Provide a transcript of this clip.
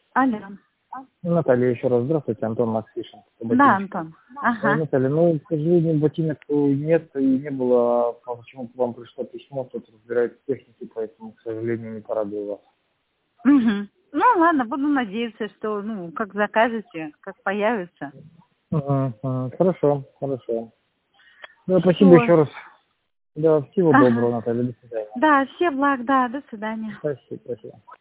Алло. Наталья, еще раз здравствуйте, Антон Максишин. Да, Антон. Ага. Наталья, ну, к сожалению, ботинок нет и не было, почему к вам пришло письмо, кто-то разбирает техники, поэтому, к сожалению, не порадую вас. Угу. Ну, ладно, буду надеяться, что, ну, как закажете, как появится. Хорошо, хорошо. Да, спасибо Все. еще раз. Да, всего Ага. доброго, Наталья, до свидания. Да, все благ, да, до свидания. Спасибо, спасибо.